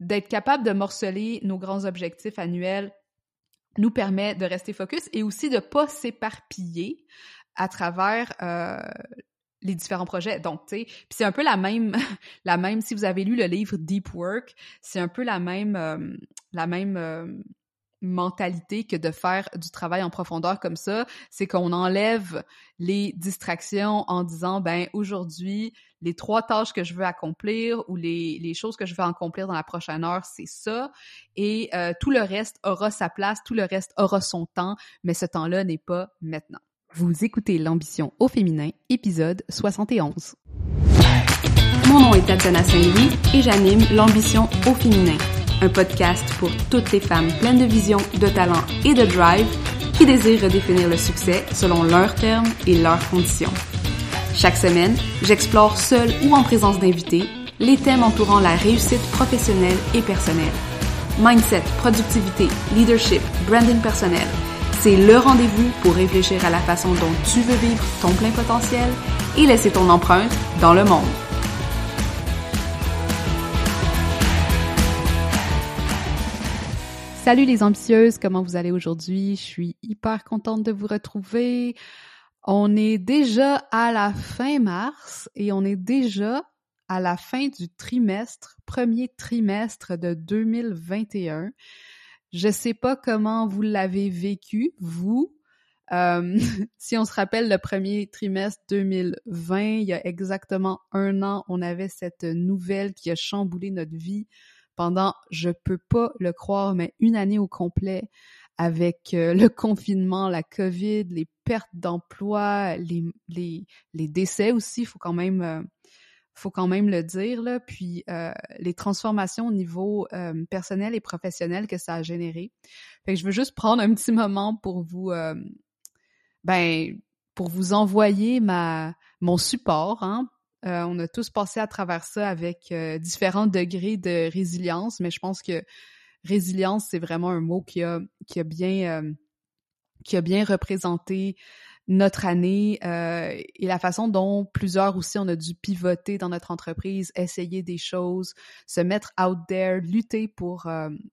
d'être capable de morceler nos grands objectifs annuels nous permet de rester focus et aussi de pas s'éparpiller à travers les différents projets. Donc, tu sais, puis c'est un peu la même, si vous avez lu le livre Deep Work, c'est un peu la même mentalité que de faire du travail en profondeur comme ça, c'est qu'on enlève les distractions en disant, ben aujourd'hui, les 3 tâches que je veux accomplir ou les choses que je veux accomplir dans la prochaine heure, c'est ça, et tout le reste aura sa place, tout le reste aura son temps, mais ce temps-là n'est pas maintenant. Vous écoutez l'ambition au féminin, épisode 71. Mon nom est Tatiana Saint-Louis et j'anime l'ambition au féminin, un podcast pour toutes les femmes pleines de vision, de talent et de drive qui désirent redéfinir le succès selon leurs termes et leurs conditions. Chaque semaine, j'explore seule ou en présence d'invités les thèmes entourant la réussite professionnelle et personnelle. Mindset, productivité, leadership, branding personnel. C'est le rendez-vous pour réfléchir à la façon dont tu veux vivre ton plein potentiel et laisser ton empreinte dans le monde. Salut les ambitieuses, comment vous allez aujourd'hui? Je suis hyper contente de vous retrouver. On est déjà à la fin mars et on est déjà à la fin du premier trimestre de 2021. Je sais pas comment vous l'avez vécu, vous. Si on se rappelle le premier trimestre 2020, il y a exactement 1 an, on avait cette nouvelle qui a chamboulé notre vie pendant, je peux pas le croire, mais 1 année au complet avec le confinement, la COVID, les pertes d'emploi, les décès aussi, faut quand même le dire, là, puis les transformations au niveau personnel et professionnel que ça a généré. Fait que je veux juste prendre un petit moment pour vous envoyer mon support, hein. On a tous passé à travers ça avec différents degrés de résilience, mais je pense que résilience, c'est vraiment un mot qui a bien représenté notre année et la façon dont plusieurs aussi on a dû pivoter dans notre entreprise, essayer des choses, se mettre out there, lutter pour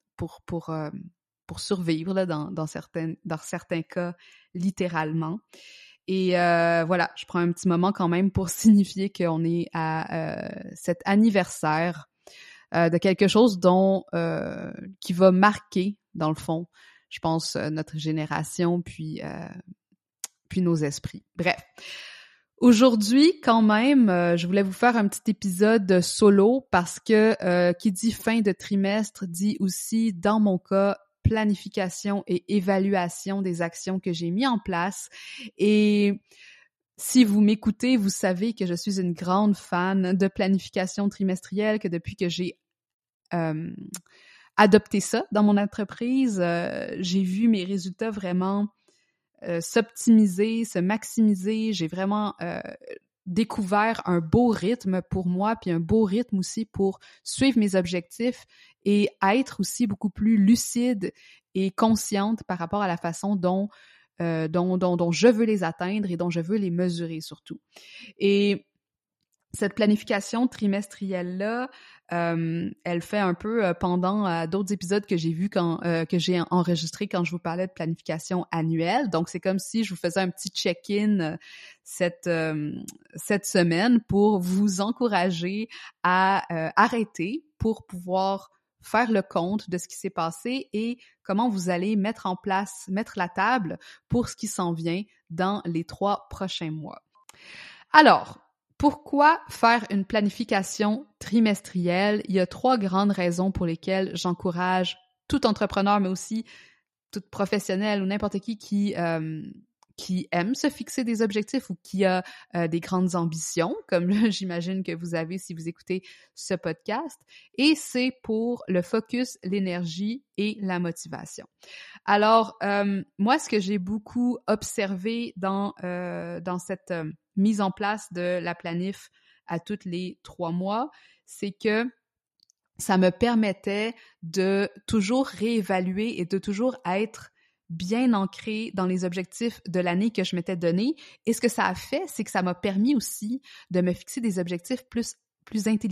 survivre là, dans certains cas littéralement. Et voilà, je prends un petit moment quand même pour signifier qu'on est à cet anniversaire de quelque chose qui va marquer, dans le fond, je pense, notre génération, puis nos esprits. Bref. Aujourd'hui, quand même, je voulais vous faire un petit épisode solo parce que qui dit fin de trimestre dit aussi, dans mon cas, planification et évaluation des actions que j'ai mis en place. Et si vous m'écoutez, vous savez que je suis une grande fan de planification trimestrielle, que depuis que j'ai adopté ça dans mon entreprise, j'ai vu mes résultats vraiment s'optimiser, se maximiser. J'ai vraiment découvert un beau rythme pour moi, puis un beau rythme aussi pour suivre mes objectifs et être aussi beaucoup plus lucide et consciente par rapport à la façon dont je veux les atteindre et dont je veux les mesurer surtout. Et cette planification trimestrielle-là, elle fait un peu pendant à d'autres épisodes que j'ai vus que j'ai enregistrés quand je vous parlais de planification annuelle. Donc, c'est comme si je vous faisais un petit check-in cette semaine pour vous encourager à arrêter pour pouvoir faire le compte de ce qui s'est passé et comment vous allez mettre la table pour ce qui s'en vient dans les 3 prochains mois. Alors, pourquoi faire une planification trimestrielle? Il y a 3 grandes raisons pour lesquelles j'encourage tout entrepreneur, mais aussi tout professionnel ou n'importe qui aime se fixer des objectifs ou qui a des grandes ambitions, comme j'imagine que vous avez si vous écoutez ce podcast. Et c'est pour le focus, l'énergie et la motivation. Alors, moi, ce que j'ai beaucoup observé dans cette mise en place de la planif à tous les 3 mois, c'est que ça me permettait de toujours réévaluer et de toujours être bien ancré dans les objectifs de l'année que je m'étais donné. Et ce que ça a fait, c'est que ça m'a permis aussi de me fixer des objectifs plus intelligents.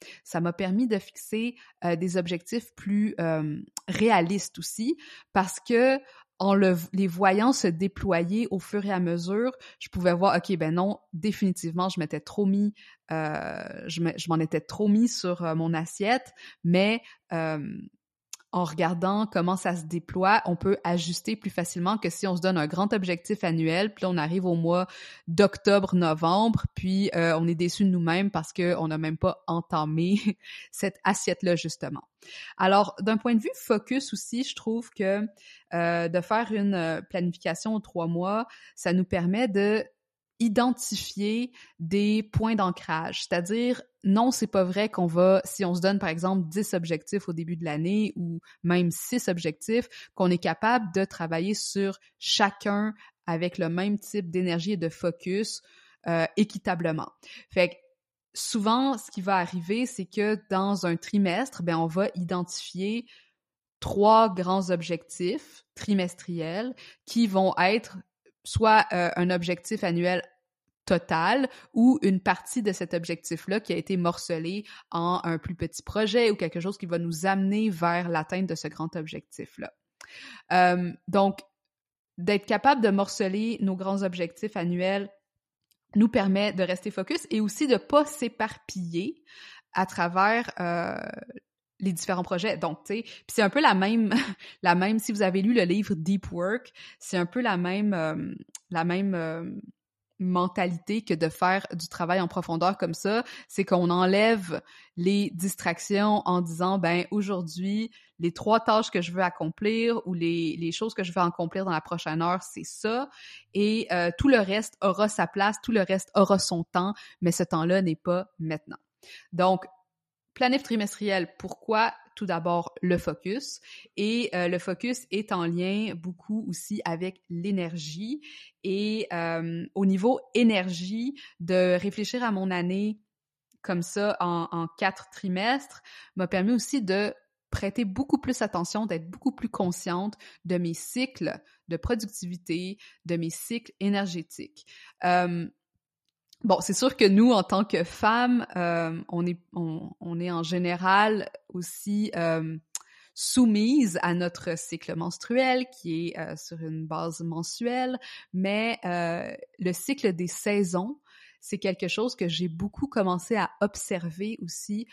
Ça m'a permis de fixer des objectifs plus réalistes aussi, parce que en les voyant se déployer au fur et à mesure, je pouvais voir, OK, ben non, définitivement, je m'étais trop mis, je m'en étais trop mis sur mon assiette, mais en regardant comment ça se déploie, on peut ajuster plus facilement que si on se donne un grand objectif annuel, puis là, on arrive au mois d'octobre-novembre, puis on est déçu de nous-mêmes parce qu'on n'a même pas entamé cette assiette-là, justement. Alors, d'un point de vue focus aussi, je trouve que de faire une planification aux 3 mois, ça nous permet de identifier des points d'ancrage. C'est-à-dire, non, c'est pas vrai qu'on va, si on se donne par exemple 10 objectifs au début de l'année ou même 6 objectifs, qu'on est capable de travailler sur chacun avec le même type d'énergie et de focus équitablement. Fait que souvent, ce qui va arriver, c'est que dans un trimestre, ben on va identifier 3 grands objectifs trimestriels qui vont être soit un objectif annuel total ou une partie de cet objectif-là qui a été morcelé en un plus petit projet ou quelque chose qui va nous amener vers l'atteinte de ce grand objectif-là. Donc, d'être capable de morceler nos grands objectifs annuels nous permet de rester focus et aussi de ne pas s'éparpiller à travers les différents projets. Donc, tu sais, puis c'est un peu la même, si vous avez lu le livre Deep Work, c'est un peu la même mentalité que de faire du travail en profondeur comme ça, c'est qu'on enlève les distractions en disant, ben aujourd'hui, les 3 tâches que je veux accomplir ou les choses que je veux accomplir dans la prochaine heure, c'est ça, et tout le reste aura sa place, tout le reste aura son temps, mais ce temps-là n'est pas maintenant. Donc, planif trimestriel, pourquoi? Tout d'abord, le focus. Et le focus est en lien beaucoup aussi avec l'énergie. Et au niveau énergie, de réfléchir à mon année comme ça en 4 trimestres m'a permis aussi de prêter beaucoup plus attention, d'être beaucoup plus consciente de mes cycles de productivité, de mes cycles énergétiques. Bon, c'est sûr que nous, en tant que femmes, on est en général aussi soumises à notre cycle menstruel qui est sur une base mensuelle, mais le cycle des saisons, c'est quelque chose que j'ai beaucoup commencé à observer aussi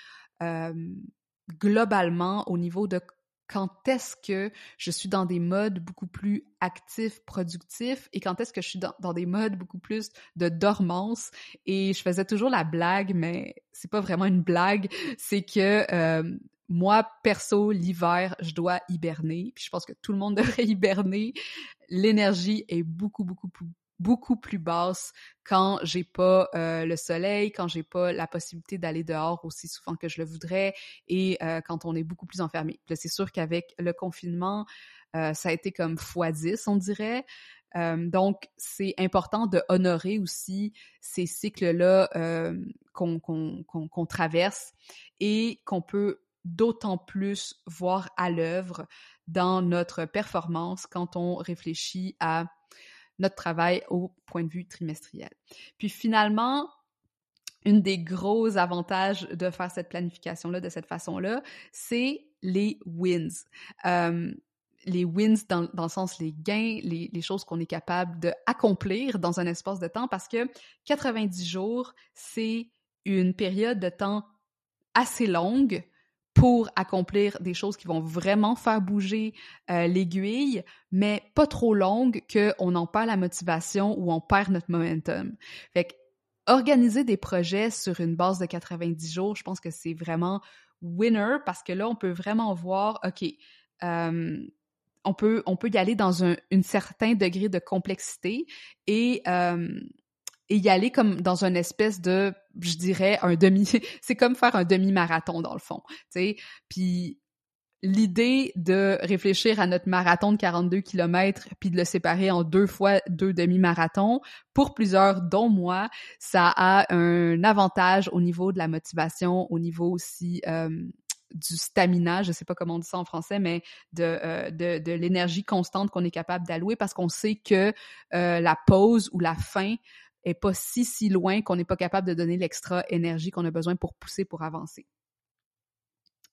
globalement au niveau de quand est-ce que je suis dans des modes beaucoup plus actifs, productifs, et quand est-ce que je suis dans des modes beaucoup plus de dormance. Et je faisais toujours la blague, mais c'est pas vraiment une blague, c'est que moi, perso, l'hiver, je dois hiberner, puis je pense que tout le monde devrait hiberner. L'énergie est beaucoup plus basse quand j'ai pas le soleil, quand j'ai pas la possibilité d'aller dehors aussi souvent que je le voudrais et quand on est beaucoup plus enfermé. Là, c'est sûr qu'avec le confinement, ça a été comme x10, on dirait. Donc, c'est important de honorer aussi ces cycles-là qu'on traverse et qu'on peut d'autant plus voir à l'œuvre dans notre performance quand on réfléchit à notre travail au point de vue trimestriel. Puis finalement, une des gros avantages de faire cette planification-là de cette façon-là, c'est les wins. Les wins dans le sens les gains, les choses qu'on est capable d'accomplir dans un espace de temps, parce que 90 jours, c'est une période de temps assez longue pour accomplir des choses qui vont vraiment faire bouger l'aiguille, mais pas trop longue qu'on en perd la motivation ou on perd notre momentum. Fait que organiser des projets sur une base de 90 jours, je pense que c'est vraiment winner, parce que là, on peut vraiment voir, OK, on peut y aller dans un certain degré de complexité et y aller comme dans une espèce de, je dirais, c'est comme faire un demi-marathon dans le fond, tu sais. Puis l'idée de réfléchir à notre marathon de 42 km puis de le séparer en 2 fois 2 demi-marathons, pour plusieurs, dont moi, ça a un avantage au niveau de la motivation, au niveau aussi du stamina, je sais pas comment on dit ça en français, mais de l'énergie constante qu'on est capable d'allouer, parce qu'on sait que la pause ou la fin est pas si loin qu'on n'est pas capable de donner l'extra énergie qu'on a besoin pour pousser, pour avancer.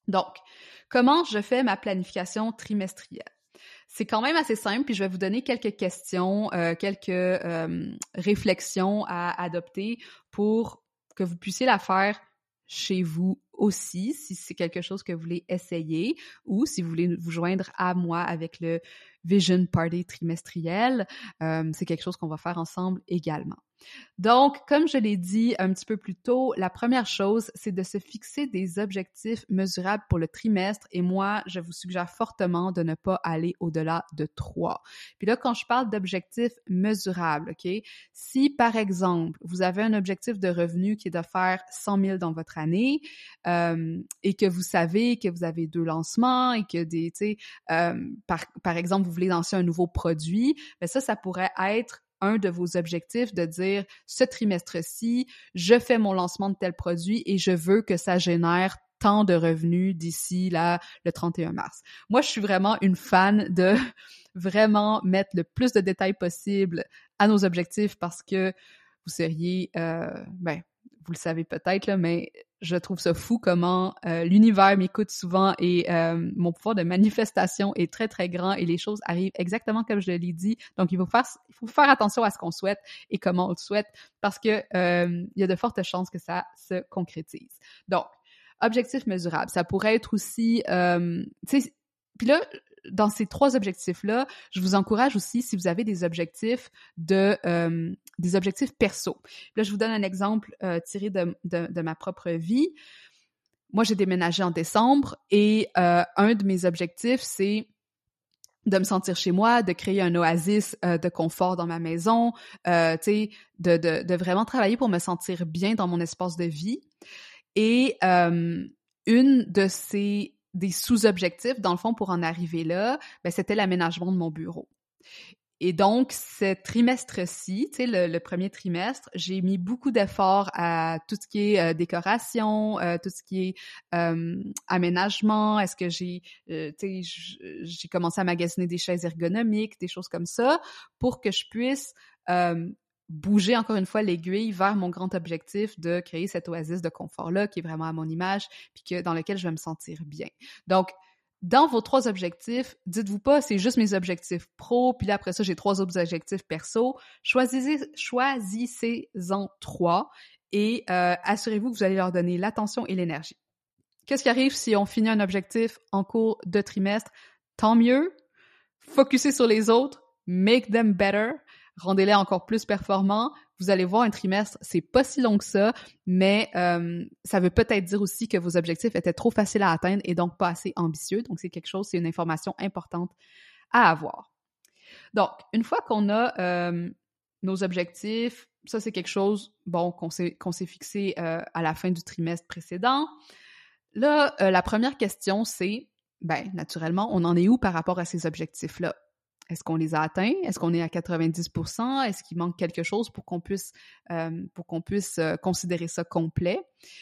Donc, comment je fais ma planification trimestrielle? C'est quand même assez simple, puis je vais vous donner quelques questions, quelques réflexions à adopter pour que vous puissiez la faire chez vous aussi, si c'est quelque chose que vous voulez essayer, ou si vous voulez vous joindre à moi avec le Vision Party trimestriel, c'est quelque chose qu'on va faire ensemble également. Donc, comme je l'ai dit un petit peu plus tôt, la première chose, c'est de se fixer des objectifs mesurables pour le trimestre et moi, je vous suggère fortement de ne pas aller au-delà de 3. Puis là, quand je parle d'objectifs mesurables, OK? Si, par exemple, vous avez un objectif de revenu qui est de faire 100 000 dans votre année et que vous savez que vous avez 2 lancements et que tu sais, par exemple, vous voulez lancer un nouveau produit, bien ça pourrait être un de vos objectifs de dire ce trimestre-ci, je fais mon lancement de tel produit et je veux que ça génère tant de revenus d'ici là le 31 mars. Moi, je suis vraiment une fan de vraiment mettre le plus de détails possible à nos objectifs parce que vous seriez, vous le savez peut-être, là, mais je trouve ça fou comment l'univers m'écoute souvent et mon pouvoir de manifestation est très, très grand et les choses arrivent exactement comme je l'ai dit. Donc, il faut faire attention à ce qu'on souhaite et comment on le souhaite parce que il y a de fortes chances que ça se concrétise. Donc, objectif mesurable, ça pourrait être aussi, tu sais, puis là, dans ces 3 objectifs-là, je vous encourage aussi, si vous avez des objectifs des objectifs perso. Là, je vous donne un exemple tiré de ma propre vie. Moi, j'ai déménagé en décembre et un de mes objectifs, c'est de me sentir chez moi, de créer un oasis de confort dans ma maison, tu sais, de vraiment travailler pour me sentir bien dans mon espace de vie. Et une de des sous-objectifs, dans le fond, pour en arriver là, ben, c'était l'aménagement de mon bureau. Et donc, ce trimestre-ci, tu sais, le premier trimestre, j'ai mis beaucoup d'efforts à tout ce qui est décoration, tout ce qui est aménagement. Est-ce que j'ai commencé à magasiner des chaises ergonomiques, des choses comme ça, pour que je puisse bouger encore une fois l'aiguille vers mon grand objectif de créer cette oasis de confort-là qui est vraiment à mon image puis dans lequel je vais me sentir bien. Donc, dans vos 3 objectifs, dites-vous pas c'est juste mes objectifs pro, puis là après ça j'ai 3 autres objectifs perso. Choisissez-en 3 et assurez-vous que vous allez leur donner l'attention et l'énergie. Qu'est-ce qui arrive si on finit un objectif en cours de trimestre? Tant mieux. Focussez sur les autres. Make them better. Rendez-les encore plus performants. Vous allez voir, un trimestre, c'est pas si long que ça, mais ça veut peut-être dire aussi que vos objectifs étaient trop faciles à atteindre et donc pas assez ambitieux. Donc, c'est une information importante à avoir. Donc, une fois qu'on a nos objectifs, ça, c'est quelque chose, bon, qu'on s'est fixé à la fin du trimestre précédent. Là, la première question, c'est, ben, naturellement, on en est où par rapport à ces objectifs-là? Est-ce qu'on les a atteints? Est-ce qu'on est à 90%? Est-ce qu'il manque quelque chose pour qu'on puisse considérer ça complet?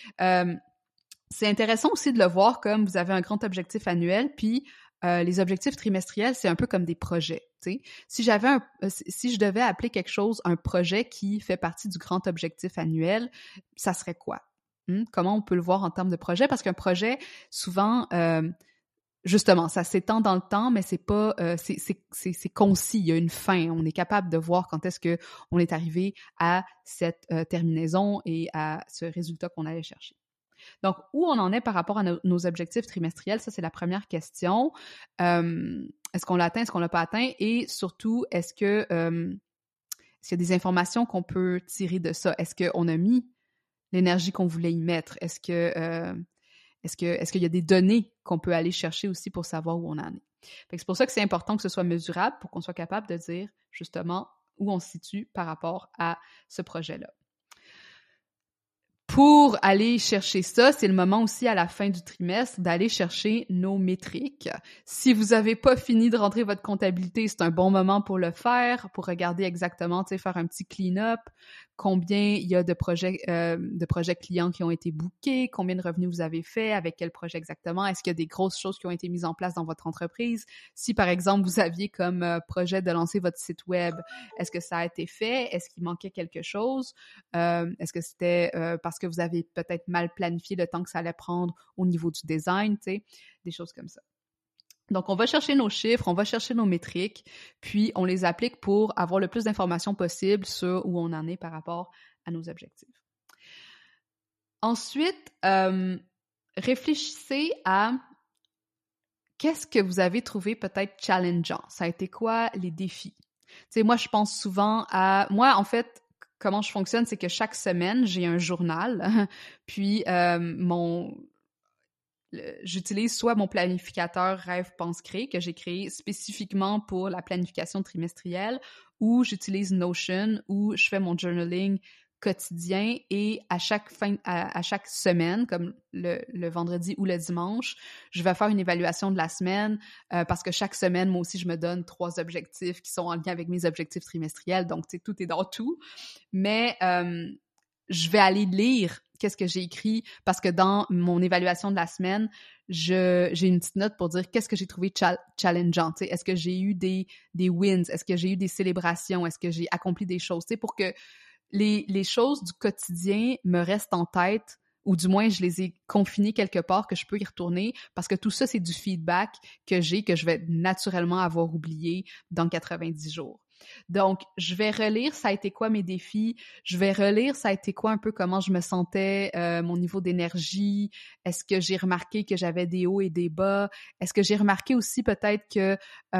C'est intéressant aussi de le voir comme vous avez un grand objectif annuel, puis les objectifs trimestriels, c'est un peu comme des projets. T'sais. Si je devais appeler quelque chose un projet qui fait partie du grand objectif annuel, ça serait quoi? Comment on peut le voir en termes de projet? Parce qu'un projet, souvent, justement, ça s'étend dans le temps, mais c'est pas, c'est concis. Il y a une fin. On est capable de voir quand est-ce que on est arrivé à cette terminaison et à ce résultat qu'on allait chercher. Donc, où on en est par rapport à nos objectifs trimestriels, ça c'est la première question. Est-ce qu'on l'a atteint, est-ce qu'on l'a pas atteint, et surtout, est-ce qu'il y a des informations qu'on peut tirer de ça? Est-ce qu'on a mis l'énergie qu'on voulait y mettre? Est-ce qu'il y a des données qu'on peut aller chercher aussi pour savoir où on en est? Fait que c'est pour ça que c'est important que ce soit mesurable pour qu'on soit capable de dire justement où on se situe par rapport à ce projet-là. Pour aller chercher ça, c'est le moment aussi à la fin du trimestre d'aller chercher nos métriques. Si vous n'avez pas fini de rentrer votre comptabilité, c'est un bon moment pour le faire, pour regarder exactement, faire un petit clean-up, combien il y a de projets clients qui ont été bookés, combien de revenus vous avez fait, avec quel projet exactement, est-ce qu'il y a des grosses choses qui ont été mises en place dans votre entreprise? Si, par exemple, vous aviez comme projet de lancer votre site web, est-ce que ça a été fait? Est-ce qu'il manquait quelque chose? Est-ce que c'était parce que vous avez peut-être mal planifié le temps que ça allait prendre au niveau du design, tu sais, des choses comme ça. Donc, on va chercher nos chiffres, on va chercher nos métriques, puis on les applique pour avoir le plus d'informations possible sur où on en est par rapport à nos objectifs. Ensuite, réfléchissez à qu'est-ce que vous avez trouvé peut-être challengeant. Ça a été quoi les défis? Tu sais, moi, je pense souvent à... Moi, en fait, comment je fonctionne, c'est que chaque semaine, j'ai un journal, puis j'utilise soit mon planificateur Rêve Pense Crée que j'ai créé spécifiquement pour la planification trimestrielle, ou j'utilise Notion où je fais mon journaling quotidien et à chaque semaine, comme le vendredi ou le dimanche, je vais faire une évaluation de la semaine parce que chaque semaine, moi aussi, je me donne 3 objectifs qui sont en lien avec mes objectifs trimestriels, donc tu sais, tout est dans tout. Mais je vais aller lire qu'est-ce que j'ai écrit parce que dans mon évaluation de la semaine, j'ai une petite note pour dire qu'est-ce que j'ai trouvé challengeant. Tu sais, est-ce que j'ai eu des wins? Est-ce que j'ai eu des célébrations? Est-ce que j'ai accompli des choses? Tu sais, pour que les choses du quotidien me restent en tête, ou du moins je les ai confinées quelque part, que je peux y retourner, parce que tout ça, c'est du feedback que je vais naturellement avoir oublié dans 90 jours. Donc, je vais relire ça a été quoi mes défis, je vais relire ça a été quoi un peu comment je me sentais, mon niveau d'énergie, est-ce que j'ai remarqué que j'avais des hauts et des bas, est-ce que j'ai remarqué aussi peut-être que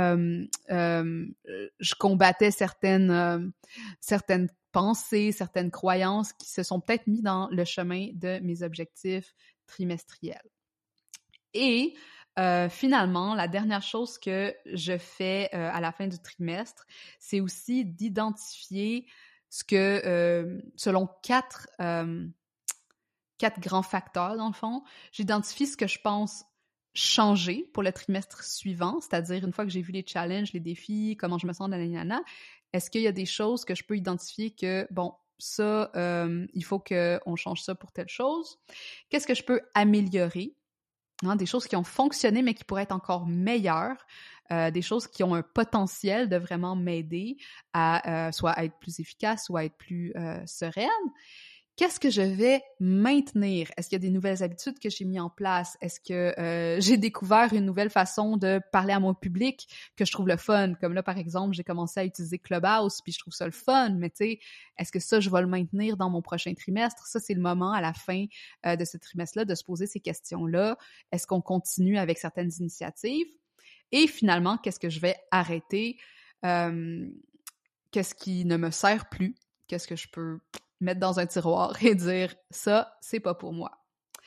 je combattais certaines pensées, certaines croyances qui se sont peut-être mis dans le chemin de mes objectifs trimestriels. Et finalement, la dernière chose que je fais à la fin du trimestre, c'est aussi d'identifier ce que, selon 4 grands facteurs, dans le fond, j'identifie ce que je pense changer pour le trimestre suivant, c'est-à-dire une fois que j'ai vu les challenges, les défis, comment je me sens, nanana, est-ce qu'il y a des choses que je peux identifier que, bon, ça, il faut qu'on change ça pour telle chose? Qu'est-ce que je peux améliorer? Hein, des choses qui ont fonctionné, mais qui pourraient être encore meilleures, des choses qui ont un potentiel de vraiment m'aider à soit être plus efficace, soit être plus sereine. Qu'est-ce que je vais maintenir? Est-ce qu'il y a des nouvelles habitudes que j'ai mis en place? Est-ce que j'ai découvert une nouvelle façon de parler à mon public que je trouve le fun? Comme là, par exemple, j'ai commencé à utiliser Clubhouse, puis je trouve ça le fun, mais tu sais, est-ce que ça, je vais le maintenir dans mon prochain trimestre? Ça, c'est le moment à la fin de ce trimestre-là de se poser ces questions-là. Est-ce qu'on continue avec certaines initiatives? Et finalement, qu'est-ce que je vais arrêter? Qu'est-ce qui ne me sert plus? Qu'est-ce que je peux mettre dans un tiroir et dire « ça, c'est pas pour moi ».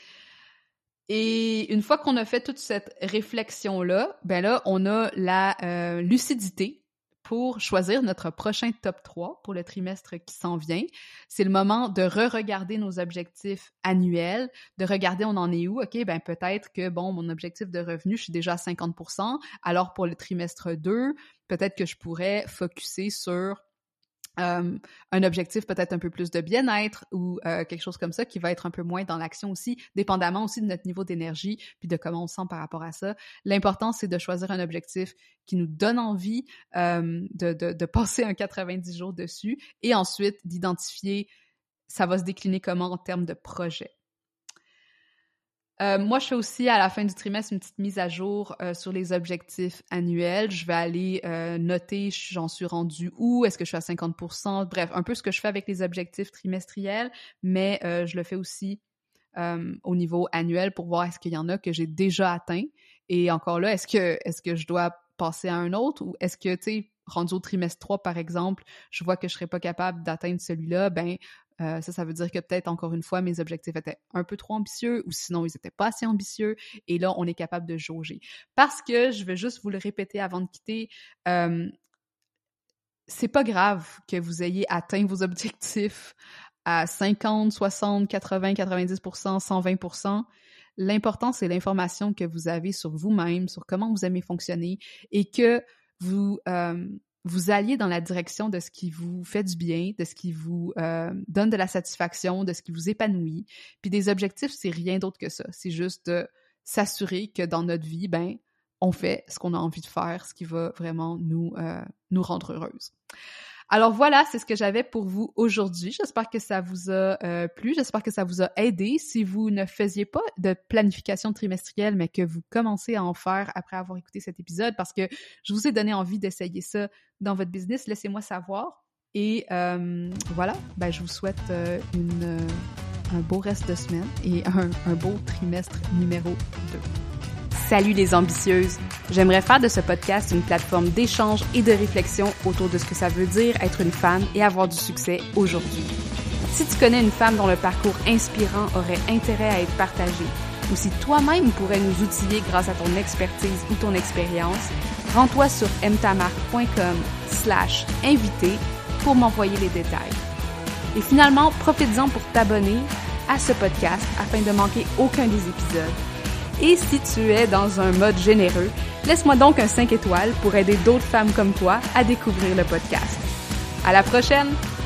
Et une fois qu'on a fait toute cette réflexion-là, ben là, on a la lucidité pour choisir notre prochain top 3 pour le trimestre qui s'en vient. C'est le moment de re-regarder nos objectifs annuels, de regarder on en est où. OK, ben peut-être que, bon, mon objectif de revenu, je suis déjà à 50%. Alors pour le trimestre 2, peut-être que je pourrais focusser sur un objectif peut-être un peu plus de bien-être ou quelque chose comme ça qui va être un peu moins dans l'action aussi, dépendamment aussi de notre niveau d'énergie puis de comment on se sent par rapport à ça. L'important, c'est de choisir un objectif qui nous donne envie de passer un 90 jours dessus et ensuite d'identifier ça va se décliner comment en termes de projet. Moi, je fais aussi à la fin du trimestre une petite mise à jour sur les objectifs annuels. Je vais aller noter j'en suis rendue où, est-ce que je suis à 50%, bref, un peu ce que je fais avec les objectifs trimestriels, mais je le fais aussi au niveau annuel pour voir est-ce qu'il y en a que j'ai déjà atteint. Et encore là, est-ce que je dois passer à un autre ou est-ce que, tu sais, rendu au trimestre 3, par exemple, je vois que je serais pas capable d'atteindre celui-là, ben ça veut dire que peut-être, encore une fois, mes objectifs étaient un peu trop ambitieux ou sinon, ils étaient pas assez ambitieux. Et là, on est capable de jauger. Parce que, je vais juste vous le répéter avant de quitter, c'est pas grave que vous ayez atteint vos objectifs à 50, 60, 80, 90%, 120%. L'important, c'est l'information que vous avez sur vous-même, sur comment vous aimez fonctionner et que vous vous alliez dans la direction de ce qui vous fait du bien, de ce qui vous donne de la satisfaction, de ce qui vous épanouit. Puis des objectifs, c'est rien d'autre que ça. C'est juste de s'assurer que dans notre vie, on fait ce qu'on a envie de faire, ce qui va vraiment nous rendre heureuses. Alors voilà, c'est ce que j'avais pour vous aujourd'hui. J'espère que ça vous a plu, j'espère que ça vous a aidé. Si vous ne faisiez pas de planification trimestrielle, mais que vous commencez à en faire après avoir écouté cet épisode, parce que je vous ai donné envie d'essayer ça dans votre business, laissez-moi savoir. Et voilà, je vous souhaite un beau reste de semaine et un beau trimestre numéro 2. Salut les ambitieuses! J'aimerais faire de ce podcast une plateforme d'échange et de réflexion autour de ce que ça veut dire être une femme et avoir du succès aujourd'hui. Si tu connais une femme dont le parcours inspirant aurait intérêt à être partagé, ou si toi-même pourrais nous outiller grâce à ton expertise ou ton expérience, rends-toi sur mtamarque.com/invité pour m'envoyer les détails. Et finalement, profites-en pour t'abonner à ce podcast afin de manquer aucun des épisodes. Et si tu es dans un mode généreux, laisse-moi donc un 5 étoiles pour aider d'autres femmes comme toi à découvrir le podcast. À la prochaine!